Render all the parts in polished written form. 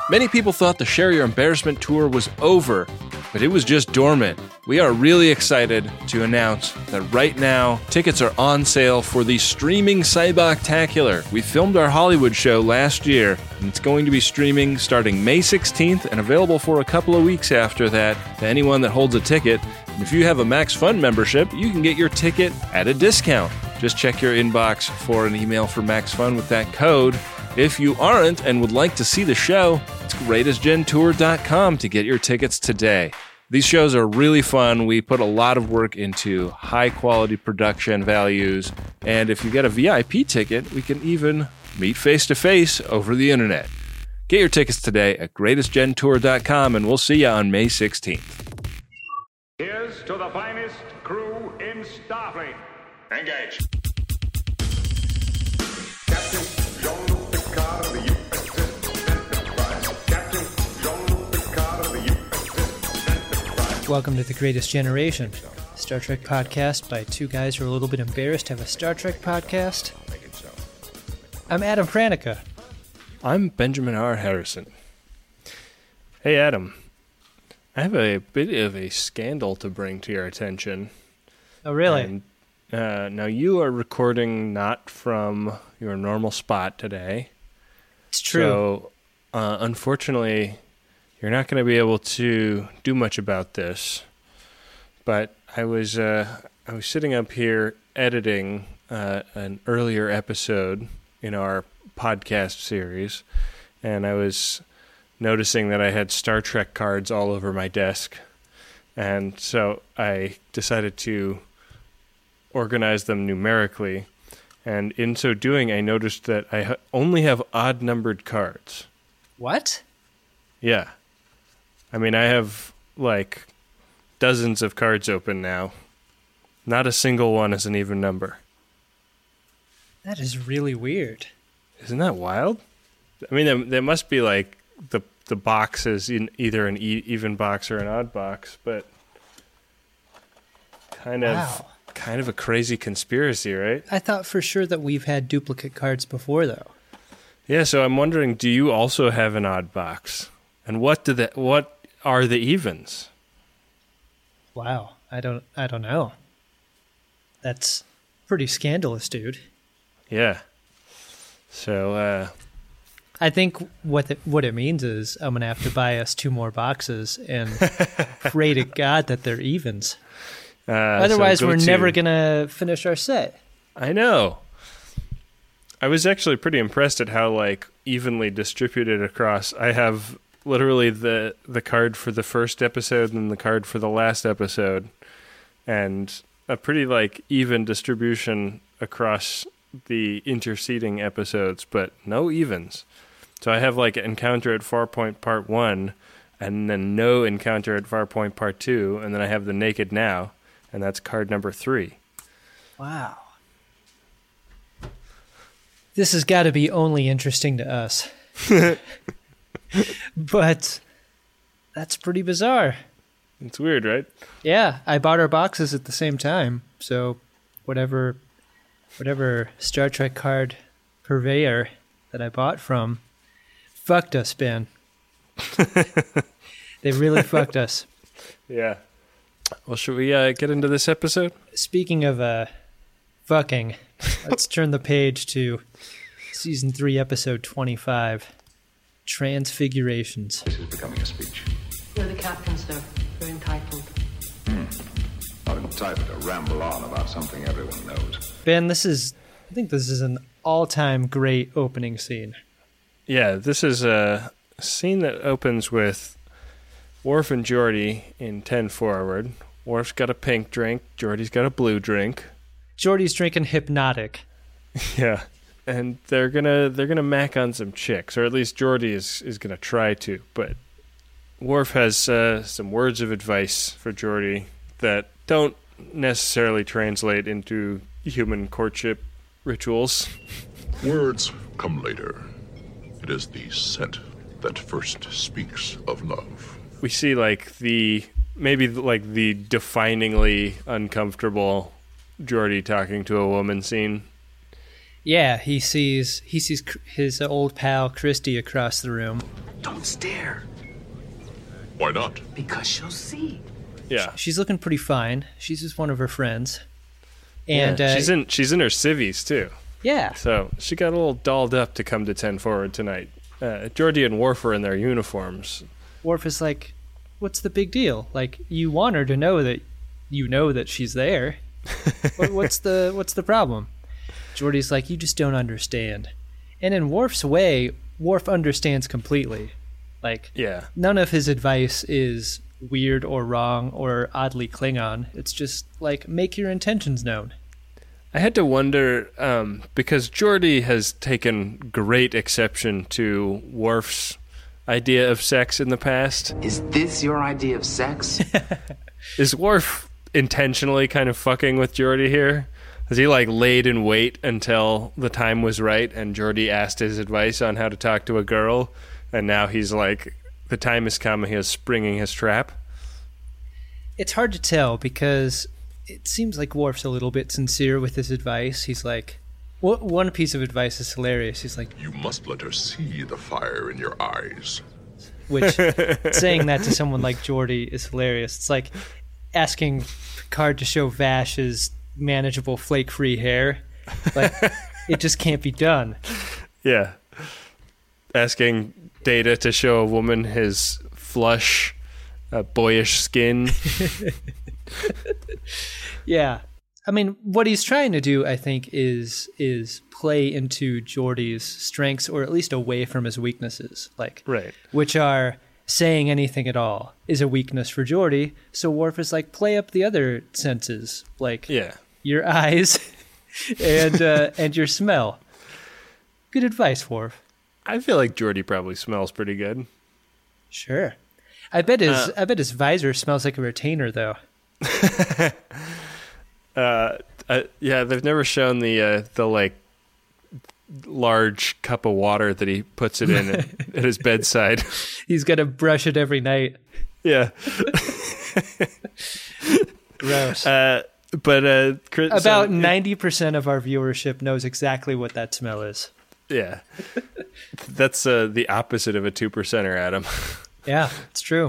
Many people thought the Share Your Embarrassment tour was over, but it was just dormant. We are really excited to announce that right now, tickets are on sale for the streaming Cyboctacular. We filmed our Hollywood show last year, and it's going to be streaming starting May 16th and available for a couple of weeks after that to anyone that holds a ticket. And if you have a Max Fun membership, you can get your ticket at a discount. Just check your inbox for an email for Max Fun with that code. If you aren't and would like to see the show, it's greatestgentour.com to get your tickets today. These shows are really fun. We put a lot of work into high-quality production values, and if you get a VIP ticket, we can even meet face-to-face over the internet. Get your tickets today at greatestgentour.com, and we'll see you on May 16th. Here's to the finest crew in Starfleet. Engage. Captain Jean-Luc Picard of the USS Enterprise. Captain Jean-Luc Picard of the USS Enterprise. Welcome to The Greatest Generation, Star Trek podcast by two guys who are a little bit embarrassed to have a Star Trek podcast. I'm Adam Pranica. I'm Benjamin R. Harrison. Hey, Adam. I have a bit of a scandal to bring to your attention. Oh, really? And, now, you are recording not from your normal spot today. It's true. So, unfortunately, you're not going to be able to do much about this. But I was sitting up here editing an earlier episode in our podcast series, and I was noticing that I had Star Trek cards all over my desk, and so I decided to organize them numerically, and in so doing, I noticed that I only have odd-numbered cards. What? Yeah. I mean, I have, like, dozens of cards open now. Not a single one is an even number. That is really weird. Isn't that wild? I mean, there must be, like, the box is in either an even box or an odd box, but kind of a crazy conspiracy, right? I thought for sure that we've had duplicate cards before, though. Yeah, so I'm wondering, do you also have an odd box? And what are the evens? Wow, I don't know. That's pretty scandalous, dude. Yeah. So, I think what it means is I'm going to have to buy us 2 more boxes and pray to God that they're evens. Otherwise, we're never going to finish our set. I know. I was actually pretty impressed at how, like, evenly distributed across. I have literally the card for the first episode and the card for the last episode, and a pretty, like, even distribution across the interceding episodes, but no evens. So I have, like, Encounter at Farpoint Part 1, and then no Encounter at Farpoint Part 2, and then I have the Naked Now, and that's card number 3. Wow. This has got to be only interesting to us. But that's pretty bizarre. It's weird, right? Yeah, I bought our boxes at the same time, so whatever Star Trek card purveyor that I bought from fucked us, Ben. They really fucked us. Yeah. Well, should we get into this episode? Speaking of fucking, let's turn the page to Season 3, Episode 25, Transfigurations. This is becoming a speech. You're the captain, sir. You're entitled. Not entitled to ramble on about something everyone knows. Ben, I think this is an all-time great opening scene. Yeah, this is a scene that opens with Worf and Geordi in 10 forward. Worf's got a pink drink. Geordi's got a blue drink. Geordi's drinking Hypnotic. Yeah, and they're gonna mac on some chicks, or at least Geordi is gonna try to. But Worf has some words of advice for Geordi that don't necessarily translate into human courtship rituals. Words come later. It is the scent that first speaks of love. We see the definingly uncomfortable Geordi talking to a woman scene. Yeah, he sees his old pal Christy across the room. Don't stare. Why not? Because she'll see. Yeah. She's looking pretty fine. She's just one of her friends. And she's in her civvies, too. Yeah. So she got a little dolled up to come to 10 Forward tonight. Geordi and Worf are in their uniforms. Worf is like, what's the big deal? Like, you want her to know that she's there. What's the problem? Geordi's like, you just don't understand. And in Worf's way, Worf understands completely. Like, yeah. None of his advice is weird or wrong or oddly Klingon. It's just like, make your intentions known. I had to wonder, because Geordi has taken great exception to Worf's idea of sex in the past. Is this your idea of sex? Is Worf intentionally kind of fucking with Geordi here? Has he like laid in wait until the time was right and Geordi asked his advice on how to talk to a girl, and now he's like, the time has come and he is springing his trap? It's hard to tell because it seems like Worf's a little bit sincere with his advice. He's like, one piece of advice is hilarious. He's like, You must let her see the fire in your eyes. Which, saying that to someone like Geordi is hilarious. It's like asking Picard to show Vash his manageable flake-free hair. Like, it just can't be done. Yeah. Asking Data to show a woman his flush, boyish skin. Yeah. I mean, what he's trying to do, I think, is play into Geordi's strengths, or at least away from his weaknesses. Like, right. Which are saying anything at all is a weakness for Geordi. So Worf is like, play up the other senses, like your eyes and your smell. Good advice, Worf. I feel like Geordi probably smells pretty good. Sure. I bet his visor smells like a retainer, though. Yeah, they've never shown the like large cup of water that he puts it in at his bedside. He's got to brush it every night. Yeah. Gross. But about 90% of our viewership knows exactly what that smell is. Yeah. That's the opposite of a 2%er, Adam. Yeah, it's true.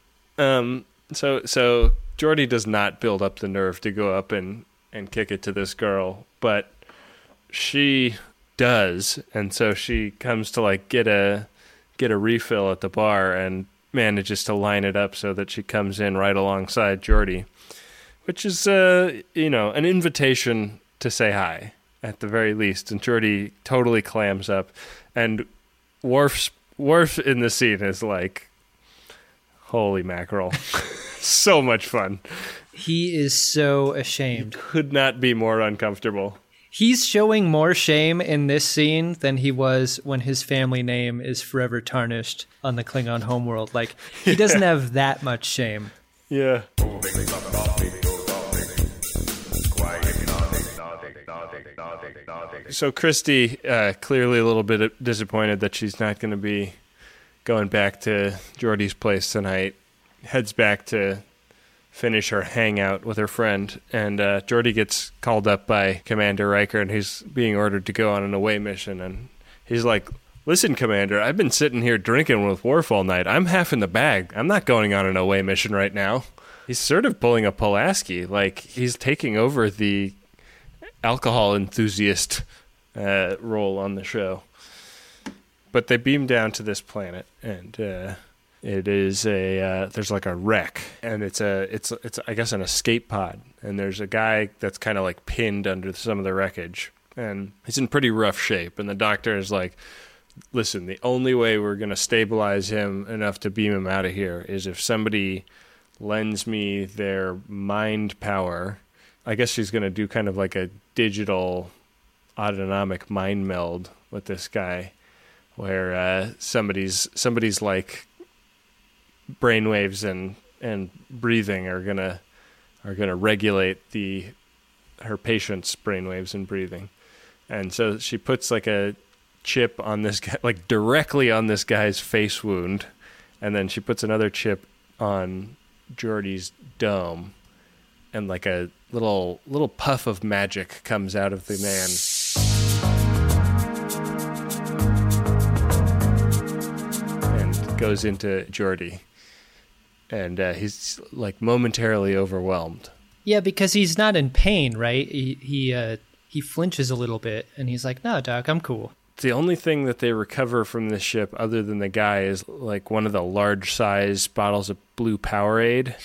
So Geordi does not build up the nerve to go up and kick it to this girl, but she does, and so she comes to like get a refill at the bar and manages to line it up so that she comes in right alongside Geordi, which is an invitation to say hi at the very least. And Geordi totally clams up, and Worf in the scene is like, holy mackerel. So much fun. He is so ashamed. He could not be more uncomfortable. He's showing more shame in this scene than he was when his family name is forever tarnished on the Klingon homeworld. Like, he doesn't have that much shame. Yeah. So Christy, clearly a little bit disappointed that she's not going to be going back to Geordi's place tonight, heads back to finish her hangout with her friend, and Geordi gets called up by Commander Riker, and he's being ordered to go on an away mission, and he's like, listen, Commander, I've been sitting here drinking with Worf all night. I'm half in the bag. I'm not going on an away mission right now. He's sort of pulling a Pulaski, like he's taking over the alcohol enthusiast role on the show. But they beam down to this planet, and it is there's like a wreck, and it's I guess an escape pod, and there's a guy that's kind of like pinned under some of the wreckage, and he's in pretty rough shape. And the doctor is like, listen, the only way we're going to stabilize him enough to beam him out of here is if somebody lends me their mind power. I guess she's going to do kind of like a digital autonomic mind meld with this guy, where somebody's like brainwaves and breathing are gonna regulate her patient's brainwaves and breathing, and so she puts like a chip on this guy, like directly on this guy's face wound, and then she puts another chip on Geordi's dome, and like a little puff of magic comes out of the man. And goes into Geordi. And he's like momentarily overwhelmed. Yeah, because he's not in pain, right? He flinches a little bit, and he's like, "No, Doc, I'm cool." The only thing that they recover from this ship, other than the guy, is like one of the large-size bottles of blue Powerade.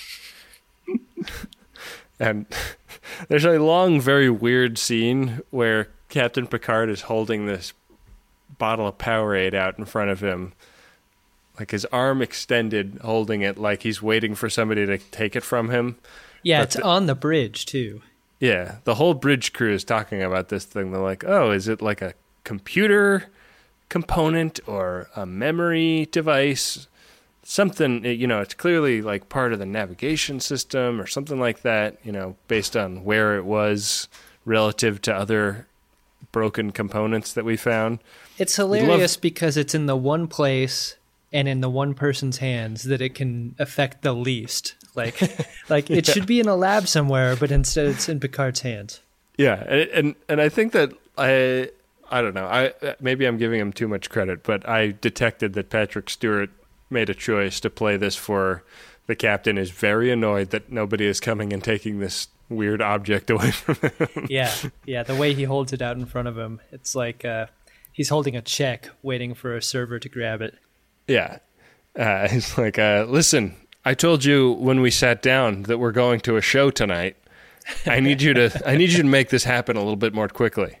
And there's a long, very weird scene where Captain Picard is holding this bottle of Powerade out in front of him, like his arm extended, holding it like he's waiting for somebody to take it from him. Yeah, it's on the bridge, too. Yeah, the whole bridge crew is talking about this thing. They're like, oh, is it like a computer component or a memory device? Something, it's clearly like part of the navigation system or something like that, based on where it was relative to other broken components that we found. It's hilarious because it's in the one place and in the one person's hands that it can affect the least. Like it should be in a lab somewhere, but instead it's in Picard's hands. Yeah, and I think that I don't know. Maybe I'm giving him too much credit, but I detected that Patrick Stewart made a choice to play this for the captain is very annoyed that nobody is coming and taking this weird object away from him. Yeah, the way he holds it out in front of him, it's like he's holding a check waiting for a server to grab it. Yeah. He's like, listen, I told you when we sat down that we're going to a show tonight. I need you to make this happen a little bit more quickly.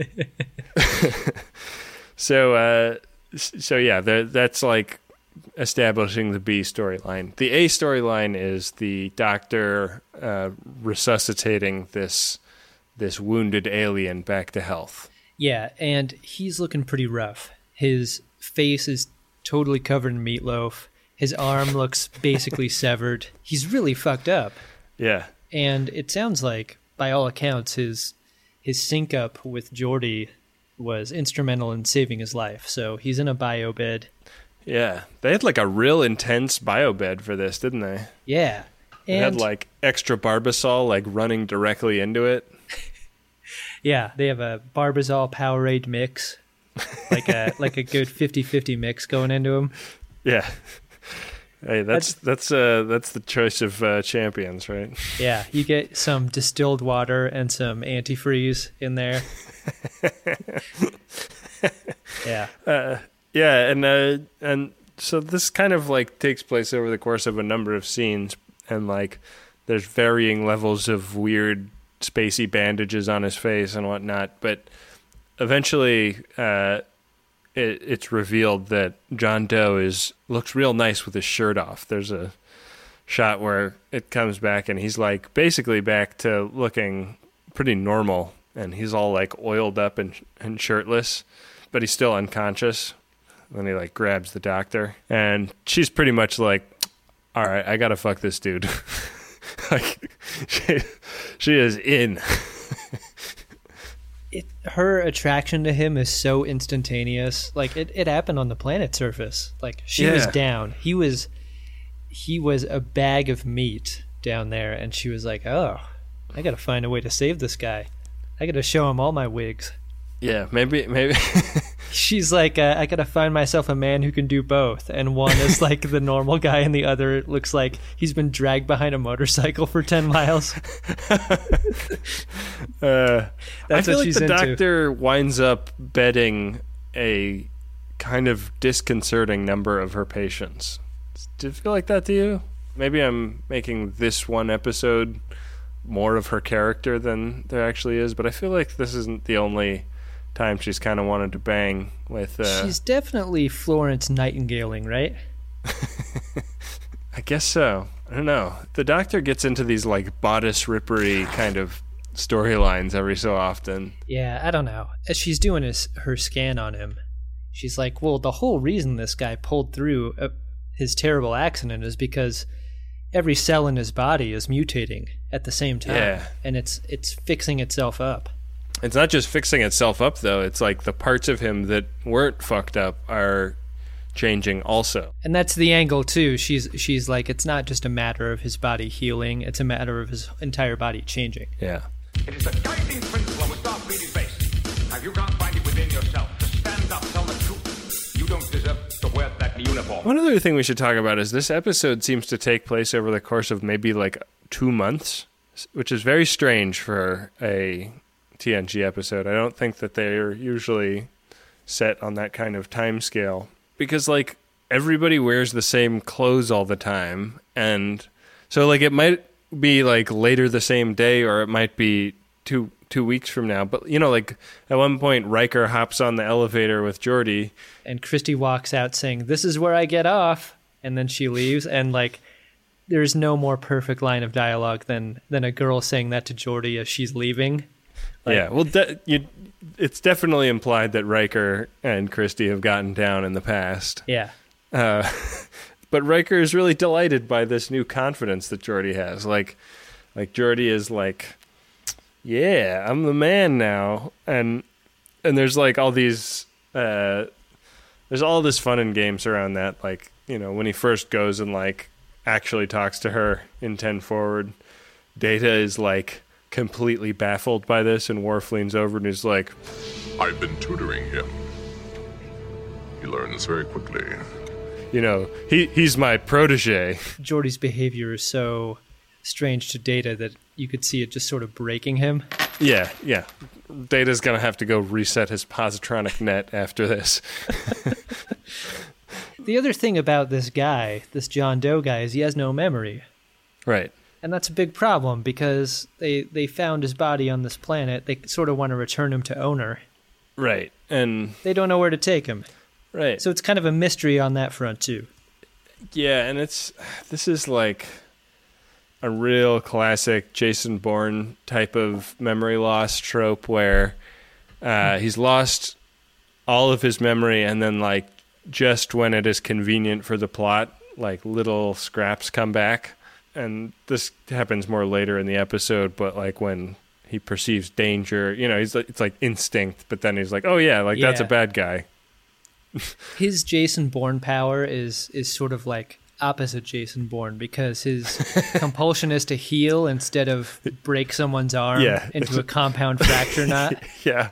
So yeah, that's like establishing the B storyline. The A storyline is the Doctor resuscitating this wounded alien back to health. Yeah, and he's looking pretty rough. His face is totally covered in meatloaf. His arm looks basically severed. He's really fucked up. Yeah. And it sounds like, by all accounts, his sync up with Geordi was instrumental in saving his life. So he's in a bio bed. Yeah. They had like a real intense bio bed for this, didn't they? Yeah. They had like extra Barbasol like running directly into it. Yeah, they have a Barbasol Powerade mix. Like a good 50-50 mix going into them. Yeah. Hey, that's the choice of champions, right? Yeah, you get some distilled water and some antifreeze in there. Yeah. Yeah, and so this kind of like takes place over the course of a number of scenes, and like there's varying levels of weird spacey bandages on his face and whatnot, but eventually it's revealed that John Doe looks real nice with his shirt off. There's a shot where it comes back and he's like basically back to looking pretty normal, and he's all like oiled up and shirtless, but he's still unconscious. Then he like grabs the Doctor, and she's pretty much like, all right, I gotta fuck this dude. Like she is in. Her attraction to him is so instantaneous. Like it happened on the planet surface. Like she was down. He was a bag of meat down there, and she was like, "Oh, I got to find a way to save this guy. I got to show him all my wigs." Yeah, maybe. She's like, I got to find myself a man who can do both. And one is like the normal guy, and the other looks like he's been dragged behind a motorcycle for 10 miles. I feel like the Doctor winds up bedding a kind of disconcerting number of her patients. Did it feel like that to you? Maybe I'm making this one episode more of her character than there actually is, but I feel like this isn't the only time she's kind of wanted to bang with... She's definitely Florence Nightingale-ing, right? I guess so. I don't know. The Doctor gets into these like bodice rippery kind of storylines every so often. Yeah, I don't know. As she's doing her scan on him, she's like, well, the whole reason this guy pulled through his terrible accident is because every cell in his body is mutating at the same time. Yeah. And it's fixing itself up. It's not just fixing itself up, though. It's like the parts of him that weren't fucked up are changing also. And that's the angle, too. She's like, it's not just a matter of his body healing. It's a matter of his entire body changing. Yeah. It is a guiding principle with Starfleet base. Have you can't find it within yourself to stand up, tell the truth. You don't deserve to wear that uniform. One other thing we should talk about is this episode seems to take place over the course of maybe like 2 months, which is very strange for a TNG episode. I don't think that they're usually set on that kind of time scale, because like everybody wears the same clothes all the time, and so like it might be like later the same day, or it might be two weeks from now. But you know, like at one point Riker hops on the elevator with Geordi, and Christy walks out saying, "This is where I get off," and then she leaves, and like there's no more perfect line of dialogue than a girl saying that to Geordi as she's leaving. Like, yeah, well, it's definitely implied that Riker and Christy have gotten down in the past. Yeah. But Riker is really delighted by this new confidence that Geordi has. Like Geordi is like, yeah, I'm the man now. And there's like all these, there's all this fun and games around that. Like, you know, when he first goes and like actually talks to her in 10 Forward, Data is like completely baffled by this, and Worf leans over and is like, I've been tutoring him. He learns very quickly. you know, he's my protege. Geordi's behavior is so strange to Data that you could see it just sort of breaking him. Yeah. Data's going to have to go reset his positronic net after this. The other thing about this guy, this John Doe guy, is he has no memory. Right. And that's a big problem because they found his body on this planet. They sort of want to return him to owner. Right. And they don't know where to take him. Right. So it's kind of a mystery on that front too. Yeah, and this is like a real classic Jason Bourne type of memory loss trope where he's lost all of his memory, and then like just when it is convenient for the plot, like little scraps come back. And this happens more later in the episode, but like when he perceives danger, you know, it's like instinct, but then he's like, oh yeah, like that's a bad guy. His Jason Bourne power is sort of like opposite Jason Bourne, because his compulsion is to heal instead of break someone's arm into a compound fracture knot. Yeah.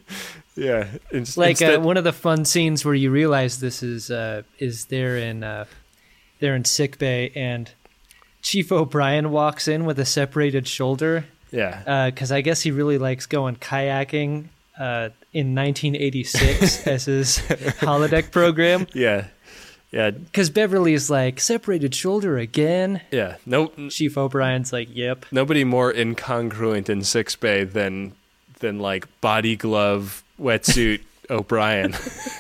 One of the fun scenes where you realize this is they're in sickbay, and Chief O'Brien walks in with a separated shoulder. Yeah. Because I guess he really likes going kayaking in 1986 as his holodeck program. Yeah. Because Beverly's like, separated shoulder again? Yeah. Nope. Chief O'Brien's like, yep. Nobody more incongruent in sickbay than like body glove, wetsuit O'Brien.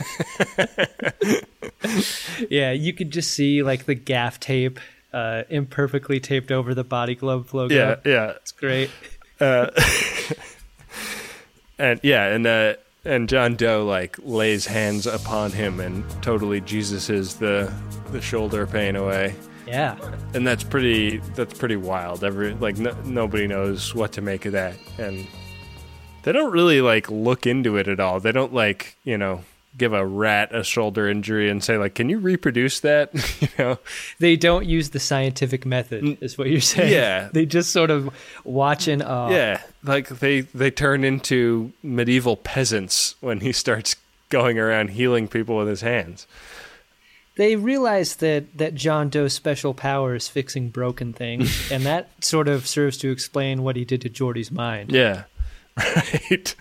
Yeah, you could just see like the gaff tape imperfectly taped over the body glove logo. Yeah. It's great. And John Doe like lays hands upon him and totally Jesuses the shoulder pain away. Yeah. And that's pretty wild. Nobody knows what to make of that, and they don't really like look into it at all. They don't like, you know, give a rat a shoulder injury and say like, can you reproduce that? You know, they don't use the scientific method, is what you're saying. Yeah, they just sort of watch in awe. Yeah, like they turn into medieval peasants when he starts going around healing people with his hands. They realize that John Doe's special power is fixing broken things, and that sort of serves to explain what he did to Geordi's mind. Yeah, right.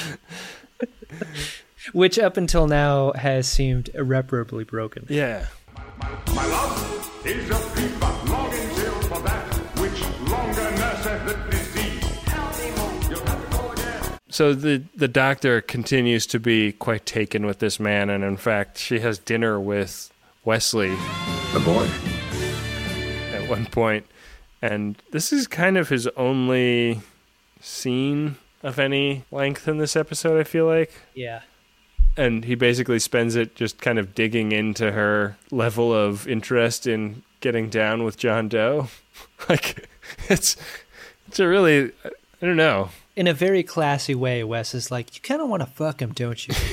Which up until now has seemed irreparably broken. Yeah. My love is a fever longing till for that which longer nurseth the disease. You'll have to go again. So the doctor continues to be quite taken with this man, and in fact, she has dinner with Wesley. The boy. At one point, and this is kind of his only scene of any length in this episode, I feel like. Yeah. And he basically spends it just kind of digging into her level of interest in getting down with John Doe. Like, it's a really, I don't know. In a very classy way, Wes is like, you kind of want to fuck him, don't you?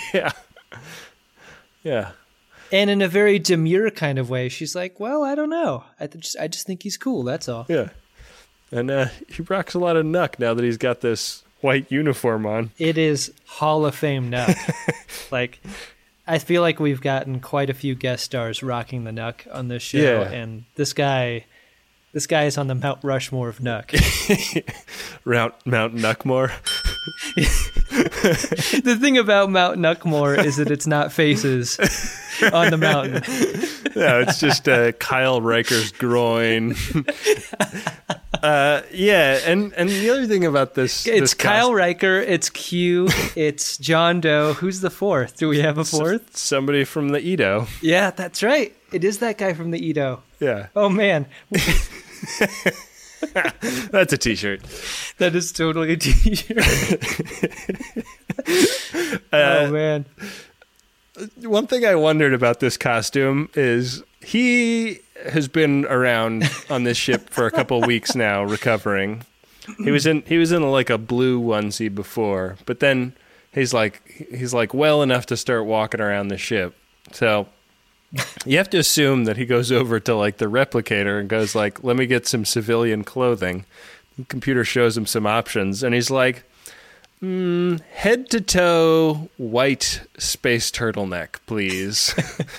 Yeah. And in a very demure kind of way, she's like, well, I don't know. I just think he's cool, that's all. Yeah. And he rocks a lot of knuck now that he's got this white uniform on. It is Hall of Fame knuck. Like, I feel like we've gotten quite a few guest stars rocking the Nuck on this show, and this guy is on the Mount Rushmore of Nuck. Mount Nuckmore. The thing about Mount Nuckmore is that it's not faces on the mountain. No, it's just Kyle Riker's groin. And the other thing about this Kyle Riker, it's Q, it's John Doe. Who's the fourth? Do we have a fourth? Somebody from the Edo. Yeah, that's right. It is that guy from the Edo. Yeah. Oh, man. That's a t-shirt. That is totally a t-shirt. Oh, man. One thing I wondered about this costume is he has been around on this ship for a couple weeks now, recovering. He was in like a blue onesie before, but then he's like well enough to start walking around the ship. So you have to assume that he goes over to like the replicator and goes like, "Let me get some civilian clothing." The computer shows him some options, and he's like, head to toe white space turtleneck, please.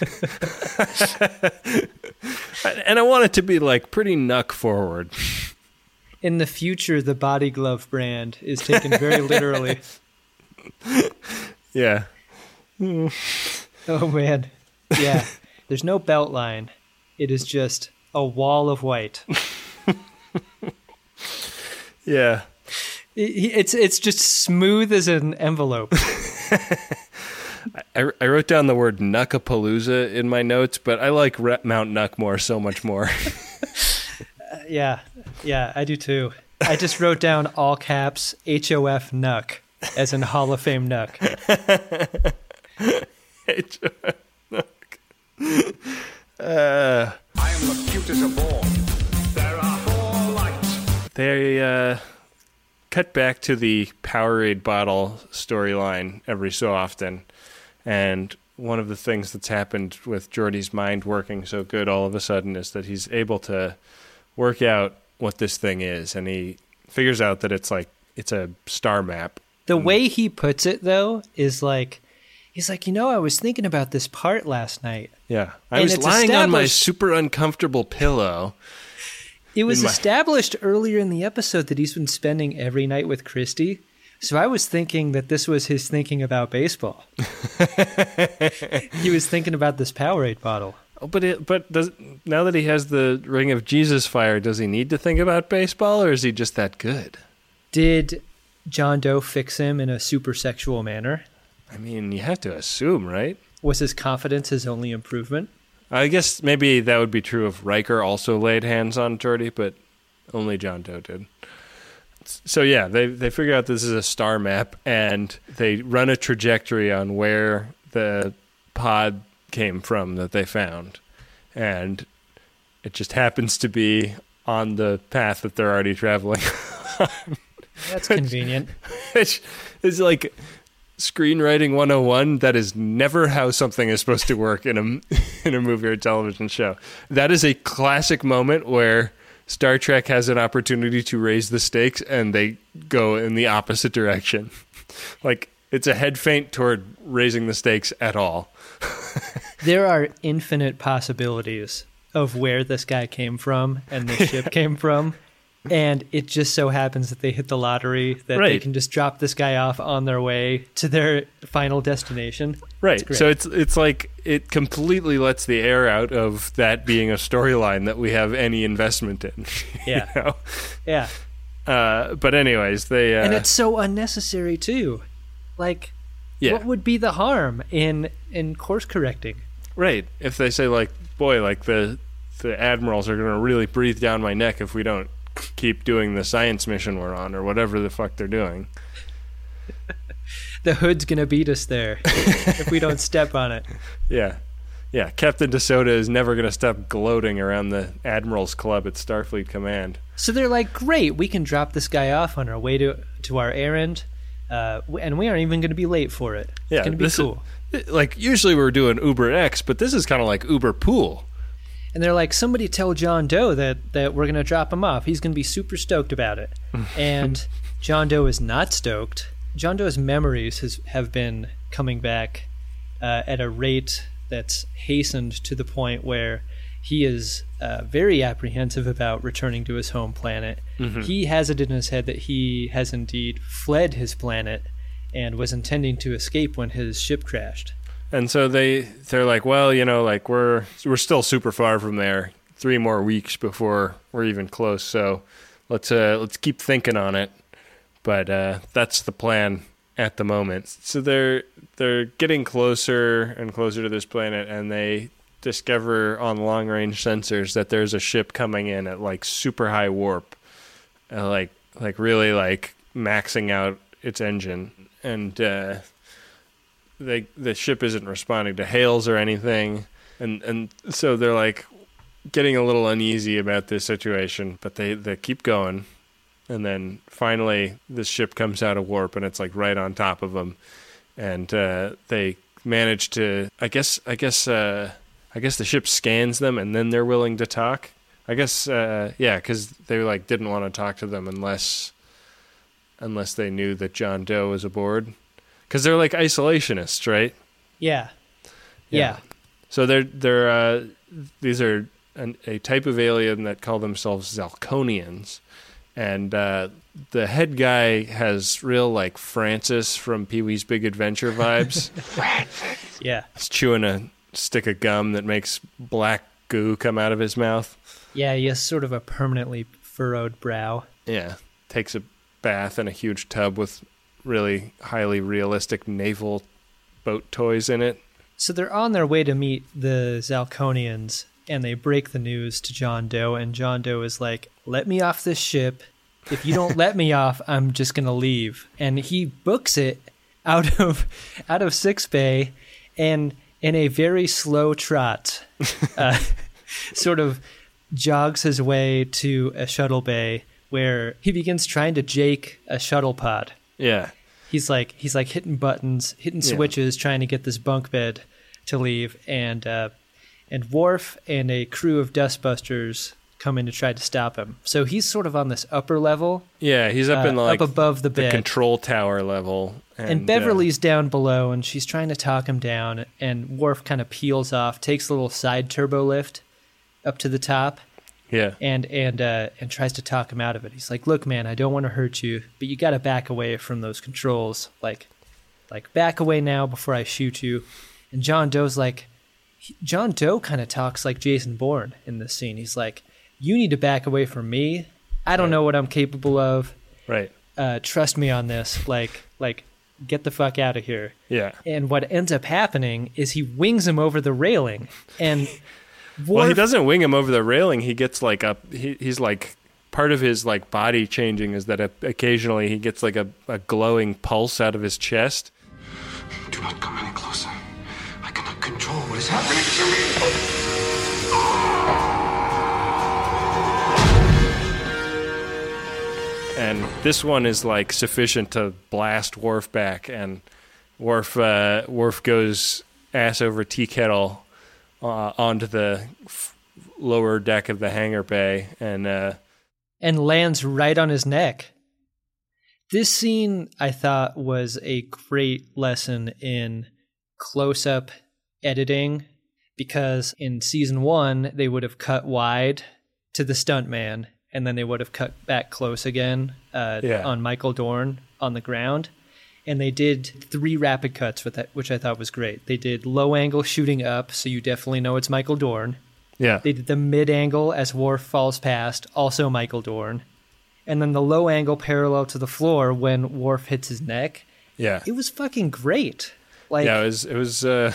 And I want it to be like pretty Nuck forward. In the future, the Body Glove brand is taken very literally. Yeah. Oh, man. Yeah. There's no belt line. It is just a wall of white. Yeah. It's just smooth as an envelope. I wrote down the word Nuckapalooza in my notes, but I like Mount Nuckmore so much more. Yeah, I do too. I just wrote down all caps HOF Nuck, as in Hall of Fame Nuck. I am the cutest of all. There are 4 lights. They cut back to the Powerade bottle storyline every so often, and one of the things that's happened with Geordi's mind working so good all of a sudden is that he's able to work out what this thing is, and he figures out that it's a star map. The way he puts it, though, is like, he's like, I was thinking about this part last night. Yeah. I was lying on my super uncomfortable pillow. It was established earlier in the episode that he's been spending every night with Christy. So I was thinking that this was his thinking about baseball. He was thinking about this Powerade bottle. Oh, but now that he has the Ring of Jesus fire, does he need to think about baseball, or is he just that good? Did John Doe fix him in a super sexual manner? I mean, you have to assume, right? Was his confidence his only improvement? I guess maybe that would be true if Riker also laid hands on Geordi, but only John Doe did. So yeah, they figure out this is a star map, and they run a trajectory on where the pod came from that they found. And it just happens to be on the path that they're already traveling on. That's convenient. It's like screenwriting 101. That is never how something is supposed to work in a movie or television show. That is a classic moment where Star Trek has an opportunity to raise the stakes and they go in the opposite direction. Like, it's a head feint toward raising the stakes at all. There are infinite possibilities of where this guy came from and the ship came from. And it just so happens that they hit the lottery, that they can just drop this guy off on their way to their final destination. Right. So it's like it completely lets the air out of that being a storyline that we have any investment in. Yeah. You know? Yeah. But anyways, they... and it's so unnecessary, too. Like, what would be the harm in course correcting? Right. If they say, like, boy, like the admirals are going to really breathe down my neck if we don't keep doing the science mission we're on, or whatever the fuck they're doing. The hood's gonna beat us there if we don't step on it. Yeah. Captain DeSoto is never gonna stop gloating around the Admirals Club at Starfleet Command. So they're like, great, we can drop this guy off on our way to our errand, and we aren't even gonna be late for it. It's gonna be cool. Like, usually we're doing Uber X, but this is kind of like Uber Pool. And they're like, somebody tell John Doe that we're going to drop him off. He's going to be super stoked about it. And John Doe is not stoked. John Doe's memories have been coming back. at a rate that's hastened to the point where he is very apprehensive about returning to his home planet. Mm-hmm. He has it in his head that he has indeed fled his planet and was intending to escape when his ship crashed. And so they're like, well, like we're still super far from there. 3 more weeks before we're even close. So let's keep thinking on it. But that's the plan at the moment. So they're getting closer and closer to this planet, and they discover on long-range sensors that there's a ship coming in at like super high warp, like really like maxing out its engine, and the ship isn't responding to hails or anything, and so they're like getting a little uneasy about this situation, but they keep going, and then finally this ship comes out of warp and it's like right on top of them, and they manage to I guess the ship scans them, and then they're willing to talk. I guess, because they like didn't want to talk to them unless they knew that John Doe was aboard, because they're like isolationists, right? Yeah. So these are a type of alien that call themselves Zalconians, and the head guy has real like Francis from Pee-wee's Big Adventure vibes. Yeah, he's chewing a stick of gum that makes black goo come out of his mouth. Yeah, he has sort of a permanently furrowed brow. Yeah, takes a bath in a huge tub with really highly realistic naval boat toys in it. So they're on their way to meet the Zalconians, and they break the news to John Doe, and John Doe is like, let me off this ship. If you don't let me off, I'm just going to leave. And he books it out of sickbay, and in a very slow trot, sort of jogs his way to a shuttle bay where he begins trying to jake a shuttle pod. Yeah. He's like hitting buttons, hitting switches, trying to get this bunk bed to leave, and Worf and a crew of dustbusters come in to try to stop him. So he's sort of on this upper level. Yeah, he's up in like up above the bed, control tower level, and Beverly's down below, and she's trying to talk him down. And Worf kind of peels off, takes a little side turbo lift up to the top. Yeah, and tries to talk him out of it. He's like, "Look, man, I don't want to hurt you, but you got to back away from those controls. Like back away now before I shoot you." And John Doe kind of talks like Jason Bourne in this scene. He's like, "You need to back away from me. I don't know what I'm capable of. Right. Trust me on this. Like, get the fuck out of here." Yeah. And what ends up happening is he wings him over the railing, and well, he doesn't wing him over the railing. He gets like he's like, part of his like body changing is that occasionally he gets like a glowing pulse out of his chest. Do not come any closer. I cannot control what is happening to me. And this one is like sufficient to blast Worf back, and Worf goes ass over tea kettle onto the lower deck of the hangar bay, and lands right on his neck. This scene, I thought, was a great lesson in close-up editing, because in season 1 they would have cut wide to the stuntman, and then they would have cut back close again on Michael Dorn on the ground. And they did 3 rapid cuts with that, which I thought was great. They did low angle shooting up, so you definitely know it's Michael Dorn. Yeah. They did the mid angle as Worf falls past, also Michael Dorn. And then the low angle parallel to the floor when Worf hits his neck. Yeah. It was fucking great. Like, yeah, it was a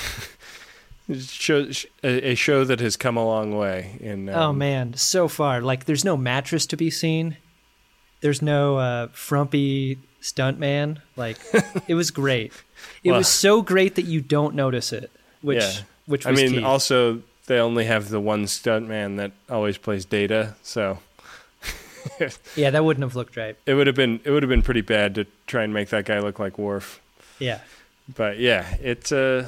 show that has come a long way. Oh man, so far. Like, there's no mattress to be seen. There's no frumpy stuntman. Like, it was great. It was so great that you don't notice it, which was key. Also, they only have the one stuntman that always plays Data, so yeah, that wouldn't have looked right. It would have been pretty bad to try and make that guy look like Worf. Yeah. But yeah, it's a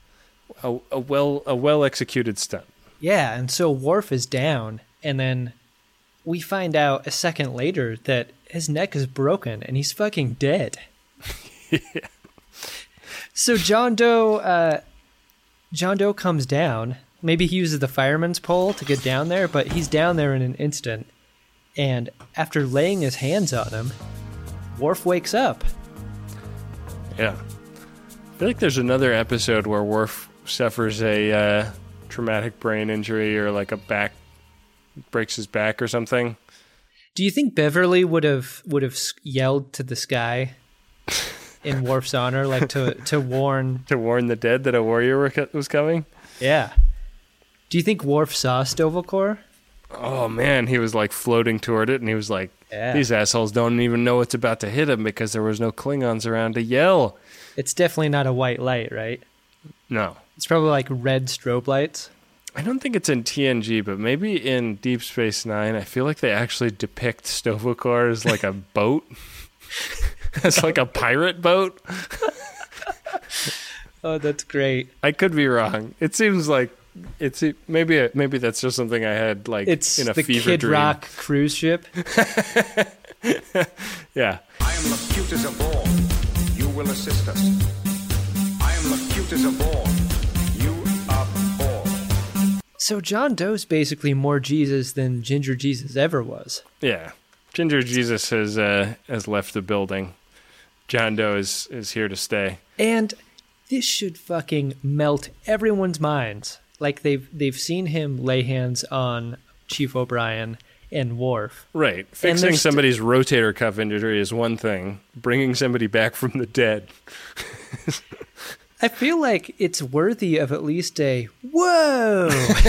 well executed stunt. Yeah, and so Worf is down, and then we find out a second later that his neck is broken and he's fucking dead. Yeah. So John Doe John Doe comes down. Maybe he uses the fireman's pole to get down there, but he's down there in an instant. And after laying his hands on him, Worf wakes up. Yeah. I feel like there's another episode where Worf suffers a traumatic brain injury or like breaks his back or something. Do you think Beverly would have yelled to the sky in Worf's honor, like to warn the dead that a warrior was coming? Yeah. Do you think Worf saw Sto-vo-kor? Oh man, he was like floating toward it, and he was like, These assholes don't even know what's about to hit him because there was no Klingons around to yell. It's definitely not a white light, right? No. It's probably like red strobe lights. I don't think it's in TNG, but maybe in Deep Space Nine, I feel like they actually depict Sto-vo-kor as like a boat. As like a pirate boat. Oh, that's great. I could be wrong. It seems like maybe that's just something I had like it's in a the fever Kid dream. Rock cruise ship. Yeah. I am the cutest of all. You will assist us. I am the cutest of all. You of all. So John Doe's basically more Jesus than Ginger Jesus ever was. Yeah. Ginger Jesus has left the building. John Doe is here to stay. And this should fucking melt everyone's minds. Like they've seen him lay hands on Chief O'Brien and Worf. Right. Fixing somebody's rotator cuff injury is one thing. Bringing somebody back from the dead. I feel like it's worthy of at least a whoa.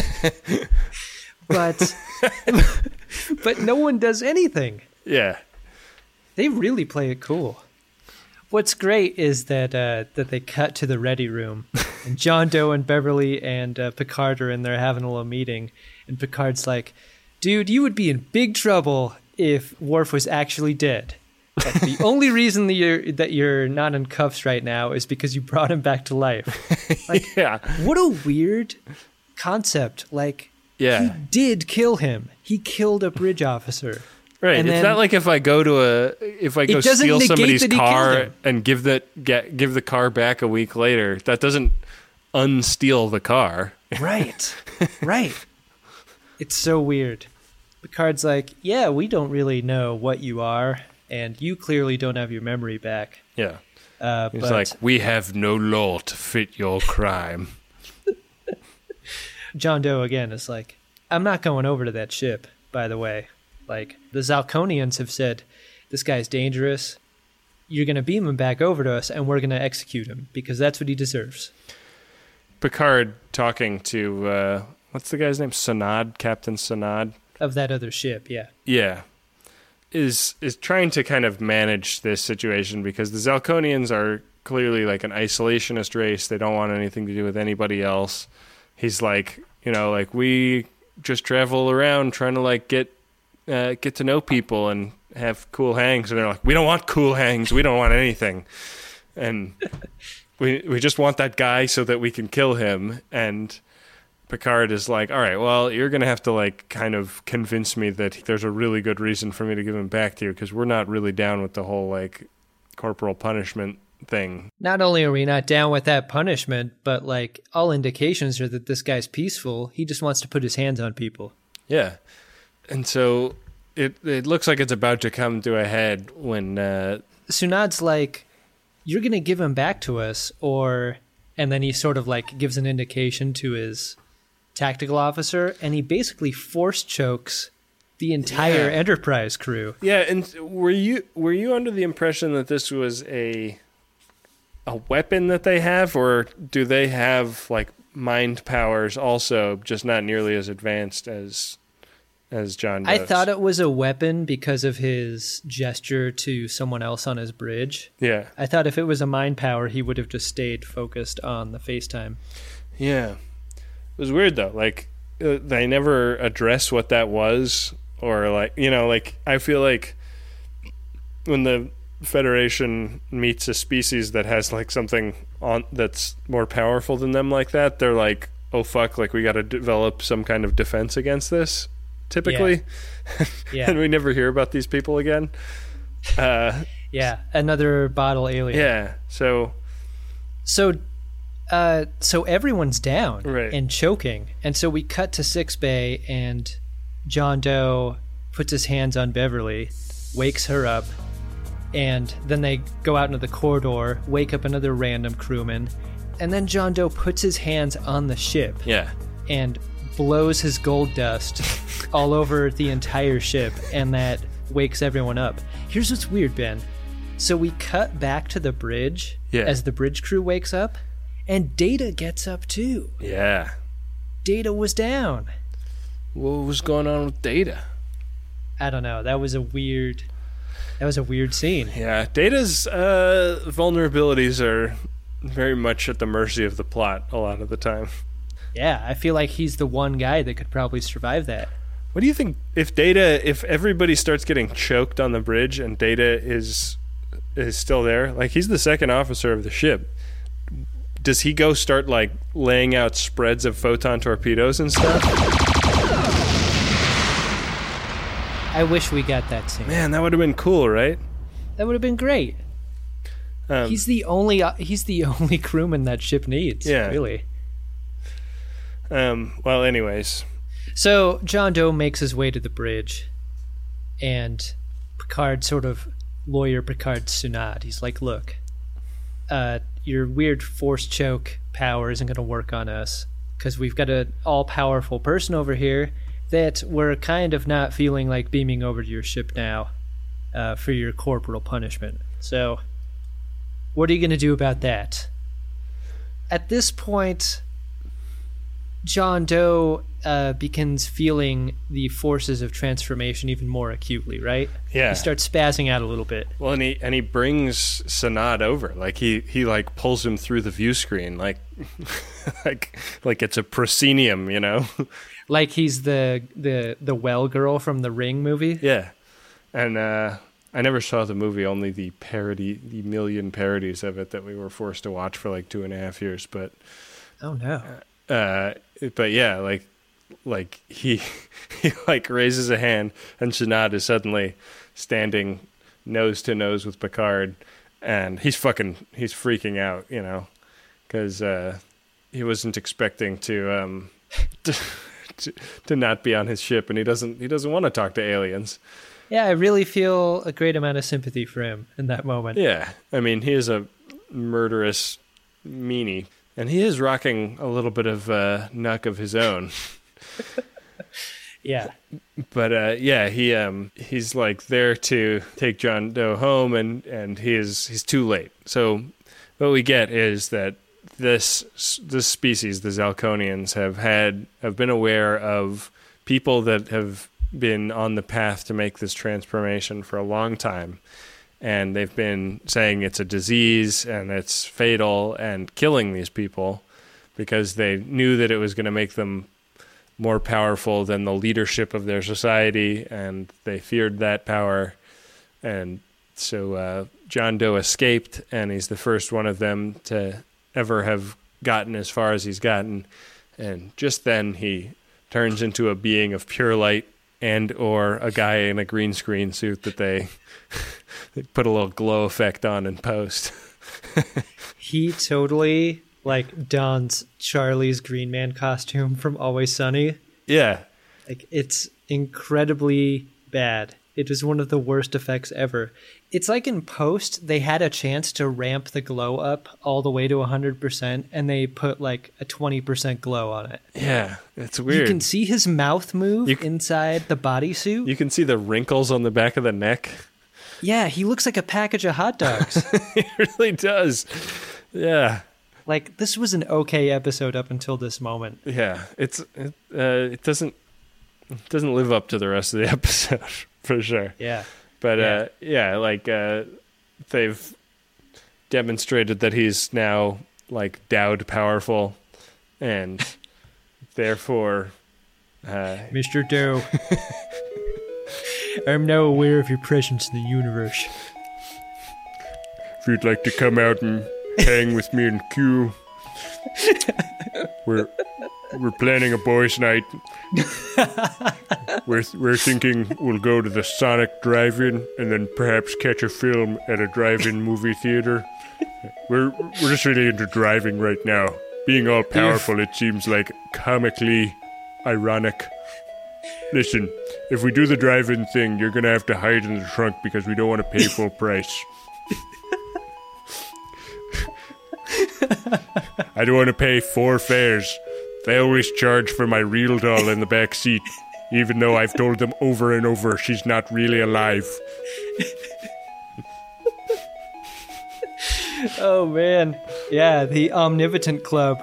But no one does anything. Yeah. They really play it cool. What's great is that they cut to the ready room, and John Doe and Beverly and Picard are in there having a little meeting, and Picard's like, "Dude, you would be in big trouble if Worf was actually dead. Like, the only reason that you're not in cuffs right now is because you brought him back to life." Like, yeah. What a weird concept. Like, yeah. He did kill him. He killed a bridge officer. Right. And it's not like if I go steal somebody's car and give the car back a week later, that doesn't unsteal the car. Right. Right. It's so weird. Picard's like, "Yeah, we don't really know what you are, and you clearly don't have your memory back." Yeah. He's like, "We have no law to fit your crime." John Doe again is like, "I'm not going over to that ship, by the way. Like, the Zalconians have said, this guy's dangerous. You're going to beam him back over to us, and we're going to execute him, because that's what he deserves." Picard talking to, what's the guy's name? Sanad? Captain Sanad? Of that other ship, yeah. Yeah. Is trying to kind of manage this situation, because the Zalconians are clearly like an isolationist race. They don't want anything to do with anybody else. He's like, we just travel around trying to like get to know people and have cool hangs, and they're like, "We don't want cool hangs, we don't want anything, and we just want that guy so that we can kill him." And Picard is like, "All right, well, you're gonna have to like kind of convince me that there's a really good reason for me to give him back to you, because we're not really down with the whole like corporal punishment thing." Not only are we not down with that punishment, but like all indications are that this guy's peaceful. He just wants to put his hands on people. Yeah. And so it looks like it's about to come to a head when Sunad's like, "You're going to give him back to us," and then he sort of like gives an indication to his tactical officer, and he basically force chokes the entire Enterprise crew. Yeah, and were you under the impression that this was a weapon that they have, or do they have like mind powers also, just not nearly as advanced as John does? I thought it was a weapon because of his gesture to someone else on his bridge. Yeah. I thought if it was a mind power, he would have just stayed focused on the FaceTime. Yeah. It was weird, though. Like, they never address what that was, or, like, like, I feel like when the Federation meets a species that has, like, something on that's more powerful than them like that, they're like, "Oh, fuck, like, we got to develop some kind of defense against this." Typically. Yeah. And we never hear about these people again. Yeah, another bottle alien. Yeah, so So everyone's down Right. and choking. And so we cut to Sickbay, and John Doe puts his hands on Beverly, wakes her up, and then they go out into the corridor, wake up another random crewman, and then John Doe puts his hands on the ship Yeah. and blows his gold dust all over the entire ship, and that wakes everyone up. Here's what's weird, Ben. So we cut back to the bridge as the bridge crew wakes up, and Data gets up too. Yeah. Data was down. What was going on with Data? I don't know. That was a weird scene. Yeah, Data's vulnerabilities are very much at the mercy of the plot a lot of the time. Yeah, I feel like he's the one guy that could probably survive that. What do you think if everybody starts getting choked on the bridge and Data is still there? Like, he's the second officer of the ship. Does he go start, like, laying out spreads of photon torpedoes and stuff? I wish we got that scene. Man, that would have been cool, right? That would have been great. He's the only crewman that ship needs. Yeah. Really. Well, anyways. So John Doe makes his way to the bridge, and Picard lawyer Picard Sunad. He's like, look, your weird force choke power isn't going to work on us because we've got an all-powerful person over here that we're kind of not feeling like beaming over to your ship now for your corporal punishment. So what are you going to do about that? At this point, John Doe begins feeling the forces of transformation even more acutely, right? Yeah. He starts spazzing out a little bit. Well, and he brings Sanad over. Like, he like pulls him through the view screen, like like it's a proscenium, you know? Like he's the well girl from the Ring movie. Yeah. And I never saw the movie, only the million parodies of it that we were forced to watch for like 2.5 years. But oh no. But yeah, like he like raises a hand, and Sanad is suddenly standing nose to nose with Picard, and he's freaking out, you know, because he wasn't expecting to not be on his ship, and he doesn't want to talk to aliens. Yeah, I really feel a great amount of sympathy for him in that moment. Yeah, I mean, he is a murderous meanie, and he is rocking a little bit of nuck of his own. Yeah. But yeah, he's like there to take John Doe home, and he's too late. So what we get is that this species, the Zalconians, have been aware of people that have been on the path to make this transformation for a long time, and they've been saying it's a disease and it's fatal and killing these people because they knew that it was going to make them more powerful than the leadership of their society, and they feared that power. And so John Doe escaped, and he's the first one of them to ever have gotten as far as he's gotten. And just then he turns into a being of pure light, and or a guy in a green screen suit that they put a little glow effect on in post. He totally like dons Charlie's Green Man costume from Always Sunny. Yeah. Like, it's incredibly bad. It is one of the worst effects ever. It's like in post, they had a chance to ramp the glow up all the way to 100%, and they put like a 20% glow on it. Yeah, it's weird. You can see his mouth move inside the bodysuit. You can see the wrinkles on the back of the neck. Yeah, he looks like a package of hot dogs. He really does. Yeah. Like, this was an okay episode up until this moment. Yeah, it doesn't live up to the rest of the episode for sure. Yeah, but they've demonstrated that he's now like Dowd powerful, and therefore, Mr. Doe, I'm now aware of your presence in the universe. If you'd like to come out and hang with me and Q, we're planning a boys' night. We're thinking we'll go to the Sonic Drive-In and then perhaps catch a film at a drive-in movie theater, We're just really into driving right now. Being all powerful, it seems like comically ironic. Listen, if we do the drive-in thing, you're gonna have to hide in the trunk because we don't want to pay full price. I don't want to pay 4 fares. They always charge for my real doll in the back seat, even though I've told them over and over she's not really alive. Oh, man. Yeah, the Omnipotent Club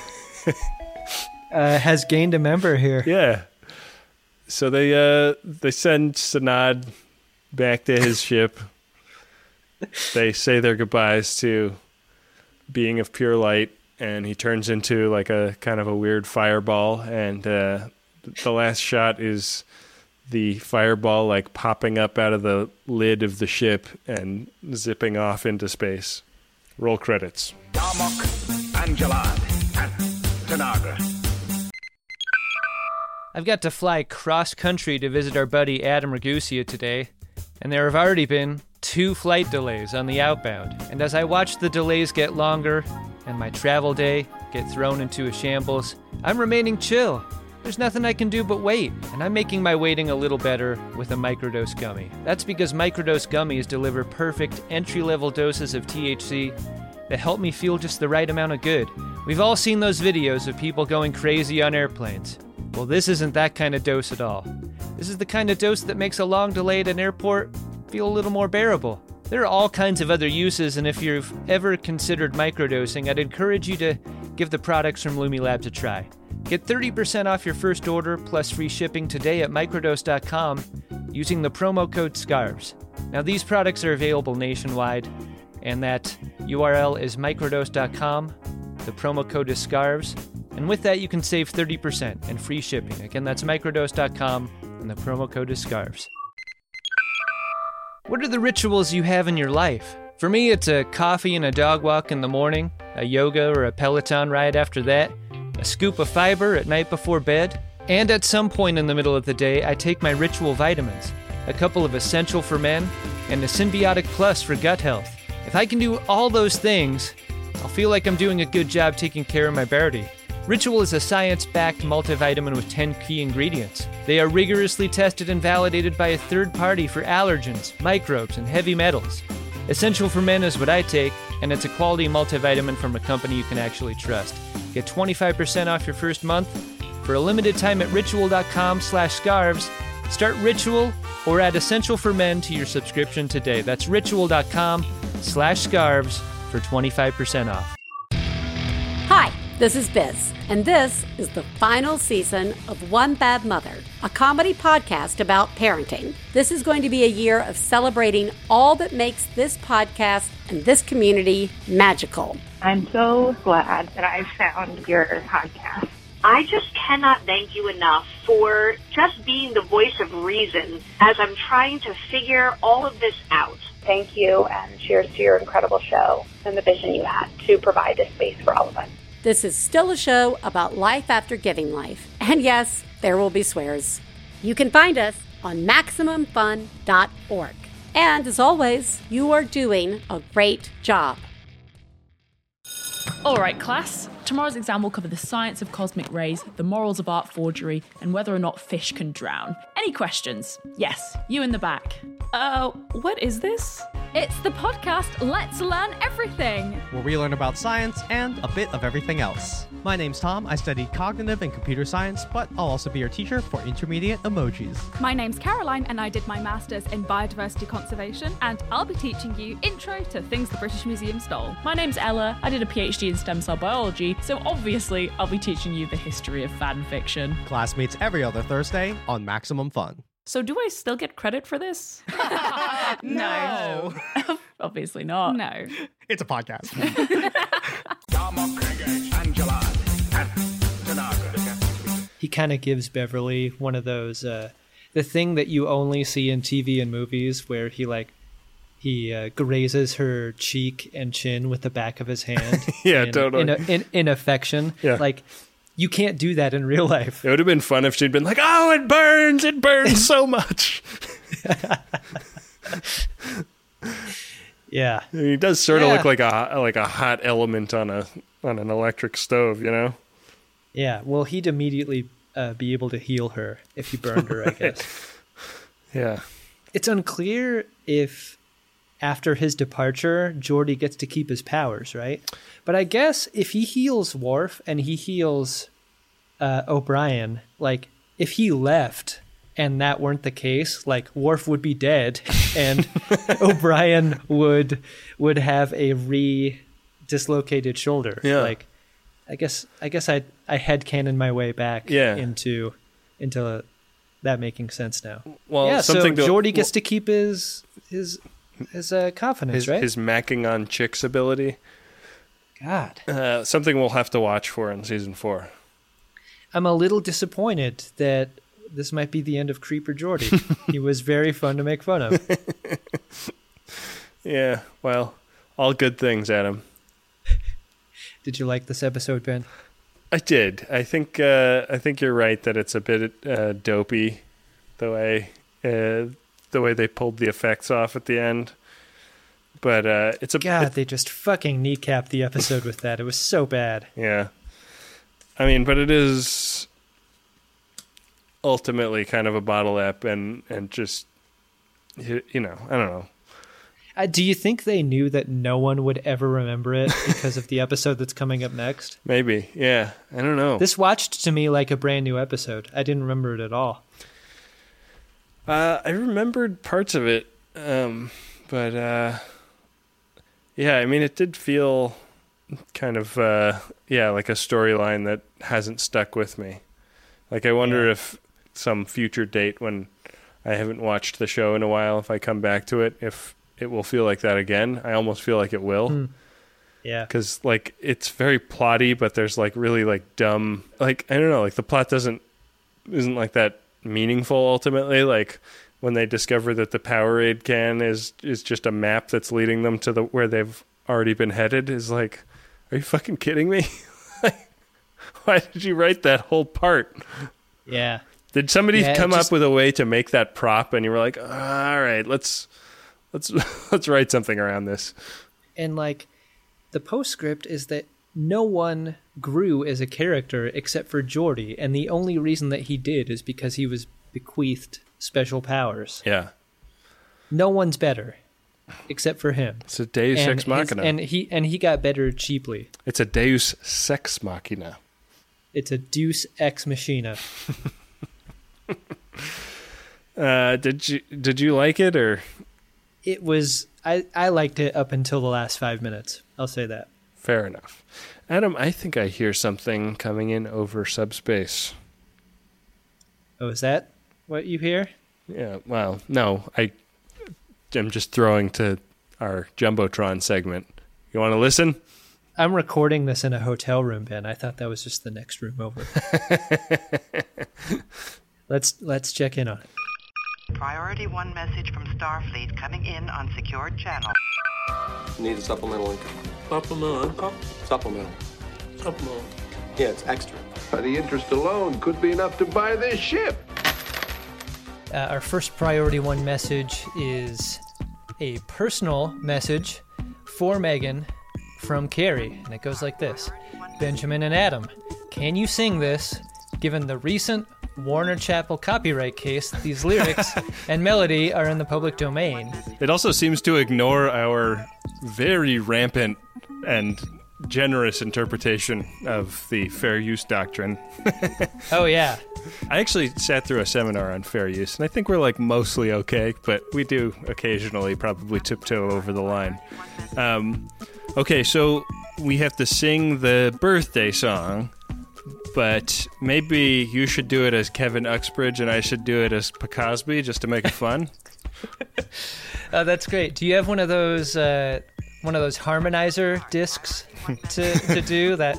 has gained a member here. Yeah. So they send Sanad back to his ship. They say their goodbyes to Being of Pure Light, and he turns into like a kind of a weird fireball, and the last shot is the fireball like popping up out of the lid of the ship and zipping off into space. Roll credits. Darmok, Angelad, and Tanagra. I've got to fly cross-country to visit our buddy Adam Ragusia today, and there have already been 2 flight delays on the outbound. And as I watch the delays get longer and my travel day get thrown into a shambles, I'm remaining chill. There's nothing I can do but wait, and I'm making my waiting a little better with a microdose gummy. That's because microdose gummies deliver perfect entry-level doses of THC that help me feel just the right amount of good. We've all seen those videos of people going crazy on airplanes. Well, this isn't that kind of dose at all. This is the kind of dose that makes a long delay at an airport feel a little more bearable. There are all kinds of other uses, and if you've ever considered microdosing, I'd encourage you to give the products from Lumi Labs a try. Get 30% off your first order plus free shipping today at microdose.com using the promo code SCARVES. Now, these products are available nationwide, and that URL is microdose.com. The promo code is SCARVES, and with that, you can save 30% and free shipping. Again, that's microdose.com, and the promo code is SCARVES. What are the rituals you have in your life? For me, it's a coffee and a dog walk in the morning, a yoga or a Peloton ride after that, a scoop of fiber at night before bed, and at some point in the middle of the day, I take my ritual vitamins, a couple of Essential for Men, and a Symbiotic Plus for gut health. If I can do all those things, I'll feel like I'm doing a good job taking care of my body. Ritual is a science-backed multivitamin with 10 key ingredients. They are rigorously tested and validated by a third party for allergens, microbes, and heavy metals. Essential for Men is what I take, and it's a quality multivitamin from a company you can actually trust. Get 25% off your first month for a limited time at ritual.com/scarves. Start Ritual or add Essential for Men to your subscription today. That's ritual.com/scarves for 25% off. Hi, this is Biz, and this is the final season of One Bad Mother, a comedy podcast about parenting. This is going to be a year of celebrating all that makes this podcast and this community magical. I'm so glad that I found your podcast. I just cannot thank you enough for just being the voice of reason as I'm trying to figure all of this out. Thank you, and cheers to your incredible show and the vision you had to provide this space for all of us. This is still a show about life after giving life. And yes, there will be swears. You can find us on MaximumFun.org. And as always, you are doing a great job. All right, class. Tomorrow's exam will cover the science of cosmic rays, the morals of art forgery, and whether or not fish can drown. Any questions? Yes, you in the back. What is this? It's the podcast Let's Learn Everything, where we learn about science and a bit of everything else. My name's Tom. I study cognitive and computer science, but I'll also be your teacher for intermediate emojis. My name's Caroline, and I did my master's in biodiversity conservation, and I'll be teaching you intro to things the British Museum stole. My name's Ella. I did a PhD in stem cell biology, so obviously I'll be teaching you the history of fan fiction. Class meets every other Thursday on Maximum Fun. So do I still get credit for this? No. Obviously not. No. It's a podcast. He kind of gives Beverly one of those, the thing that you only see in TV and movies where he grazes her cheek and chin with the back of his hand. Yeah, totally. In affection. Yeah. Like, you can't do that in real life. It would have been fun if she'd been like, oh, it burns so much. Yeah. He does sort of look like a hot element on an electric stove, you know? Yeah, well, he'd immediately be able to heal her if he burned her, I guess. Yeah. It's unclear if after his departure, Geordi gets to keep his powers, right? But I guess if he heals Worf and he heals O'Brien, like, if he left and that weren't the case, like, Worf would be dead and O'Brien would have a dislocated shoulder. Yeah. Like, I guess I headcanon my way back into that making sense now. Well, yeah, so Geordi gets to keep his confidence, right? His macking on chicks ability. God. Something we'll have to watch for in season 4. I'm a little disappointed that this might be the end of Creeper Geordi. He was very fun to make fun of. Yeah, well, all good things, Adam. Did you like this episode, Ben? I did. I think you're right that it's a bit dopey, the way they pulled the effects off at the end. But they just fucking kneecapped the episode with that. It was so bad. Yeah. I mean, but it is ultimately kind of a bottle ep and just, you know, I don't know. Do you think they knew that no one would ever remember it because of the episode that's coming up next? Maybe, yeah. I don't know. This watched to me like a brand new episode. I didn't remember it at all. I remembered parts of it, but yeah, I mean, it did feel kind of, like a storyline that hasn't stuck with me. Like, I wonder if some future date when I haven't watched the show in a while, if I come back to it, if it will feel like that again. I almost feel like it will. Yeah. Because, like, it's very plotty, but there's, like, really, like, dumb... Like, I don't know, like, the plot isn't, like, that meaningful, ultimately. Like, when they discover that the Powerade can is just a map that's leading them to where they've already been headed, is like, are you fucking kidding me? Why did you write that whole part? Yeah. Did somebody come up with a way to make that prop, and you were like, all right, let's write something around this. And like the postscript is that no one grew as a character except for Geordi, and the only reason that he did is because he was bequeathed special powers. Yeah. No one's better except for him. It's a Deus Ex Machina. And he got better cheaply. It's a Deus Sex Machina. It's a Deus Ex Machina. Did you like it, or? It was, I liked it up until the last 5 minutes. I'll say that. Fair enough. Adam, I think I hear something coming in over subspace. Oh, is that what you hear? Yeah, well, no. I am just throwing to our Jumbotron segment. You want to listen? I'm recording this in a hotel room, Ben. I thought that was just the next room over. Let's check in on it. Priority 1 message from Starfleet coming in on secured channel. Need a supplemental income. Supplemental income? Supplemental. Yeah, it's extra. The interest alone could be enough to buy this ship. Our first Priority 1 message is a personal message for Megan from Carrie, and it goes like this. Benjamin and Adam, can you sing this? Given the recent Warner Chappell copyright case, these lyrics and melody are in the public domain. It also seems to ignore our very rampant and generous interpretation of the fair use doctrine. Oh, yeah. I actually sat through a seminar on fair use, and I think we're like mostly okay, but we do occasionally probably tiptoe over the line. Okay, so we have to sing the birthday song, but maybe you should do it as Kevin Uxbridge and I should do it as Cosby just to make it fun. Oh, that's great. Do you have one of those harmonizer discs to do that?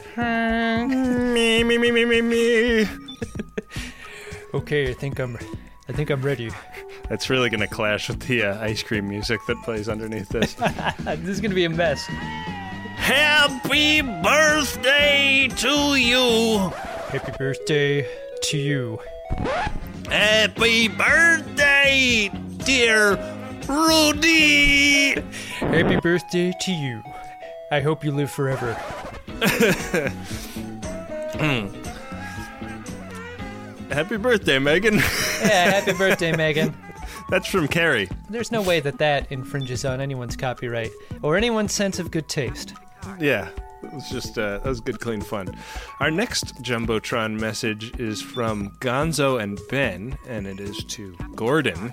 me. Okay, I think I'm ready. That's really going to clash with the ice cream music that plays underneath this. This is going to be a mess. Happy birthday to you. Happy birthday to you. Happy birthday, dear Rudy! Happy birthday to you. I hope you live forever. Happy birthday, Megan. Yeah, happy birthday, Megan. That's from Carrie. There's no way that infringes on anyone's copyright or anyone's sense of good taste. Yeah, it was just that was good, clean fun. Our next Jumbotron message is from Gonzo and Ben, and it is to Gordon.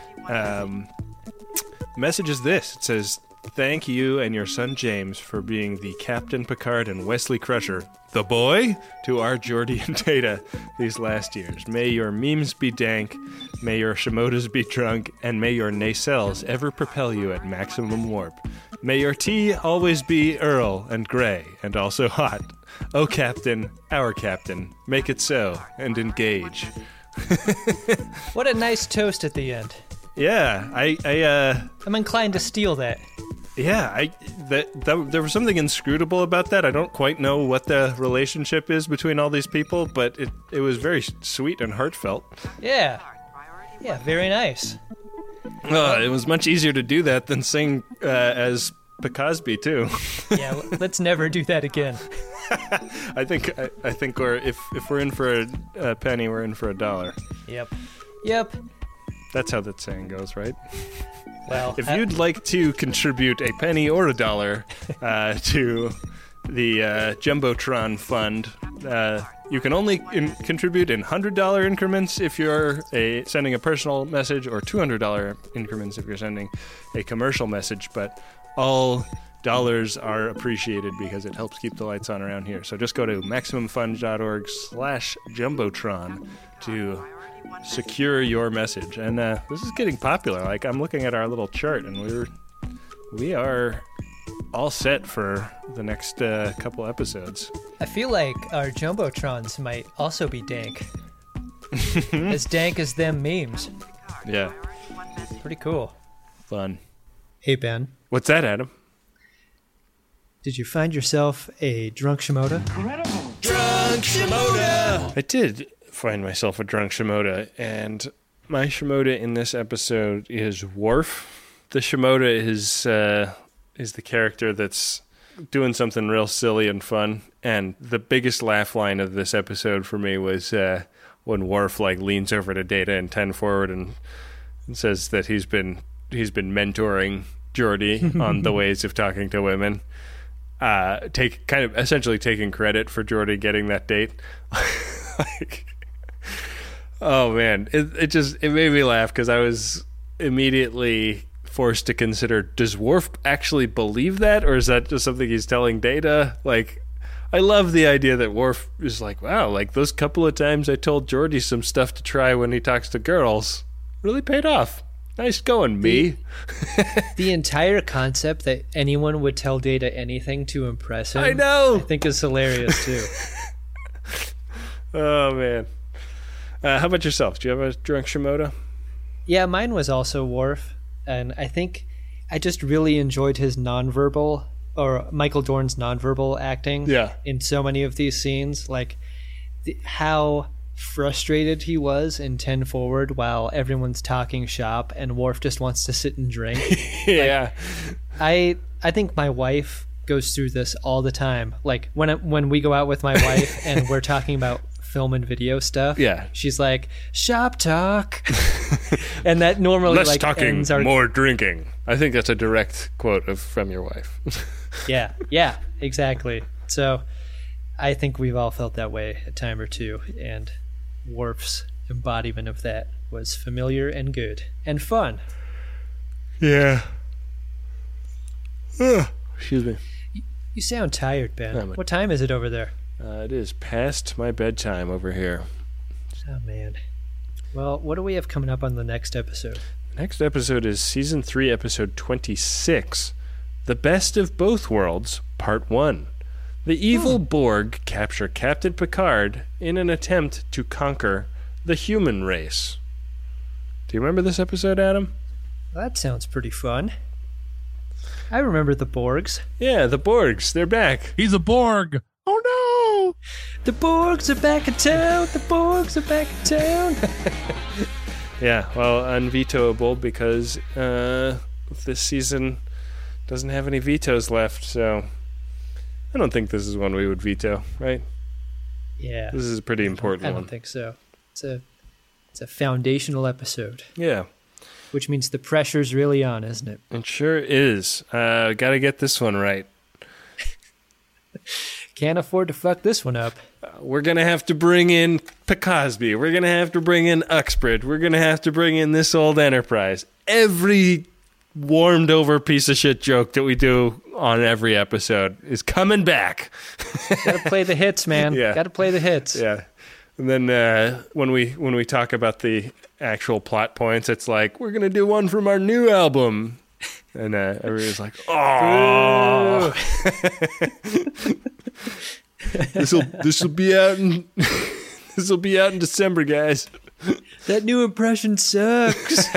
Message is this. It says, "Thank you and your son James for being the Captain Picard and Wesley Crusher, the boy, to our Geordi and Data these last years. May your memes be dank, may your Shimodas be drunk, and may your nacelles ever propel you at maximum warp. May your tea always be Earl and gray and also hot. Oh, Captain, our Captain, make it so and engage." What a nice toast at the end. Yeah, I'm inclined to steal that. Yeah, there was something inscrutable about that. I don't quite know what the relationship is between all these people, but it was very sweet and heartfelt. Yeah. Yeah, very nice. It was much easier to do that than sing as Picosby, too. Yeah, let's never do that again. I think if we're in for a penny, we're in for $1. Yep. That's how that saying goes, right? Well, if you'd like to contribute a penny or $1 to the Jumbotron Fund, you can only contribute in $100 increments if you're sending a personal message, or $200 increments if you're sending a commercial message. But all dollars are appreciated because it helps keep the lights on around here. So just go to MaximumFund.org/Jumbotron to secure your message. And this is getting popular. Like, I'm looking at our little chart, and we are all set for the next couple episodes. I feel like our Jumbotrons might also be dank. As dank as them memes. Yeah. Pretty cool. Fun. Hey, Ben. What's that, Adam? Did you find yourself a drunk Shimoda? Incredible. Drunk Shimoda! I did find myself a drunk Shimoda, and my Shimoda in this episode is Worf. The Shimoda is the character that's doing something real silly and fun, and the biggest laugh line of this episode for me was when Worf leans over to Data in 10 Forward and says that he's been mentoring Geordi on the ways of talking to women. Essentially taking credit for Geordi getting that date. Oh man, it made me laugh because I was immediately forced to consider, does Worf actually believe that, or is that just something he's telling Data? I love the idea that Worf is wow, those couple of times I told Geordi some stuff to try when he talks to girls really paid off. Nice going, me. The entire concept that anyone would tell Data anything to impress him, I know, I think is hilarious too. Oh man. How about yourself? Do you have a drunk Shimoda? Yeah, mine was also Worf, and I think I just really enjoyed his nonverbal, or Michael Dorn's nonverbal acting in so many of these scenes. How frustrated he was in 10 Forward while everyone's talking shop and Worf just wants to sit and drink. Yeah. I think my wife goes through this all the time. When we go out with my wife and we're talking about film and video stuff, she's like, shop talk. And that normally less talking, ends our... more drinking. I think that's a direct quote from your wife. yeah, exactly. So I think we've all felt that way a time or two, and Worf's embodiment of that was familiar and good and fun. Yeah. Excuse me. You sound tired, Ben. What time is it over there? It is past my bedtime over here. Oh, man. Well, what do we have coming up on the next episode? The next episode is Season 3, Episode 26, The Best of Both Worlds, Part 1. The evil Borg capture Captain Picard in an attempt to conquer the human race. Do you remember this episode, Adam? That sounds pretty fun. I remember the Borgs. Yeah, the Borgs. They're back. He's a Borg. Oh, no. The Borgs are back in town. The Borgs are back in town. Yeah, well, unvetoable because this season doesn't have any vetoes left, so I don't think this is one we would veto, right? Yeah. This is a pretty important one. I don't think so. It's a foundational episode. Yeah. Which means the pressure's really on, isn't it? It sure is. Got to get this one right. Can't afford to fuck this one up. We're going to have to bring in Cosby. We're going to have to bring in Uxbridge. We're going to have to bring in This Old Enterprise. Every warmed over piece of shit joke that we do on every episode is coming back. Gotta play the hits, man. Yeah. Gotta play the hits. Yeah. And then when we talk about the actual plot points, it's like, we're going to do one from our new album. And everybody's like, oh. This will be out in December, guys. That new impression sucks.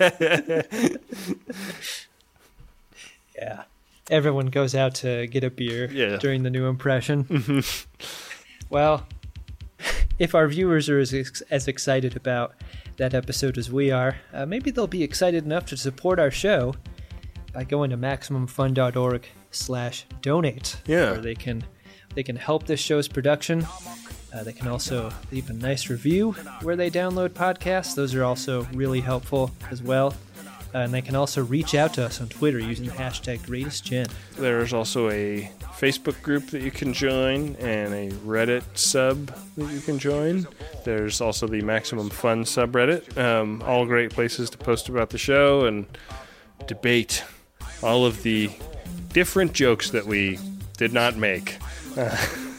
Yeah. Everyone goes out to get a beer during the new impression. Mm-hmm. Well, if our viewers are as excited about that episode as we are, maybe they'll be excited enough to support our show by going to MaximumFun.org/donate. Yeah. Where they can help this show's production. They can also leave a nice review where they download podcasts. Those are also really helpful as well. And they can also reach out to us on Twitter using the hashtag GreatestGen. There's also a Facebook group that you can join and a Reddit sub that you can join. There's also the Maximum Fun subreddit. All great places to post about the show and debate all of the different jokes that we did not make. I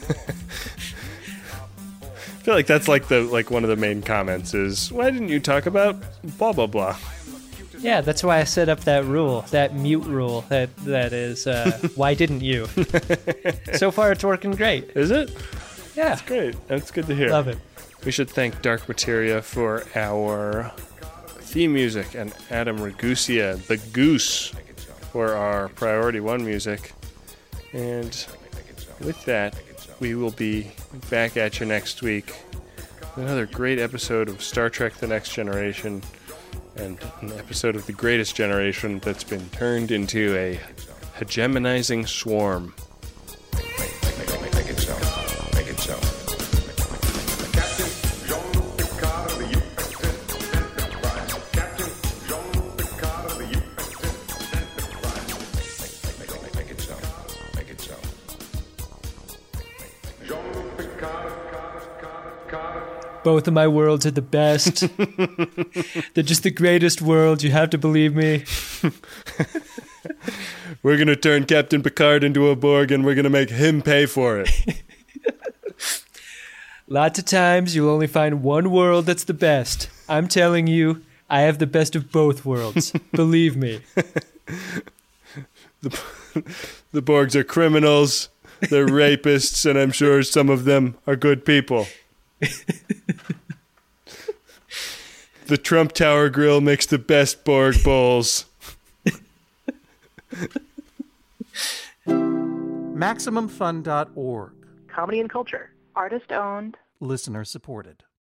feel like that's like one of the main comments is, why didn't you talk about blah blah blah? Yeah, that's why I set up that rule, that mute rule. That is, why didn't you? So far, it's working great. Is it? Yeah, that's great. That's good to hear. Love it. We should thank Dark Materia for our theme music and Adam Ragusia, the Goose, for our Priority 1 music. And with that, we will be back at you next week with another great episode of Star Trek The Next Generation and an episode of The Greatest Generation that's been turned into a hegemonizing swarm. Make it so. Make it so. Captain Jean-Luc Picard of the USS Enterprise. Captain Jean-Luc Picard of the USS Enterprise. Make it so. Make it so. Jean-Luc Picard. Both of my worlds are the best. They're just the greatest worlds. You have to believe me. We're going to turn Captain Picard into a Borg and we're going to make him pay for it. Lots of times you'll only find one world that's the best. I'm telling you, I have the best of both worlds. Believe me. The Borgs are criminals. They're rapists, and I'm sure some of them are good people. The Trump Tower Grill makes the best Borg bowls. MaximumFun.org. Comedy and culture. Artist owned. Listener supported.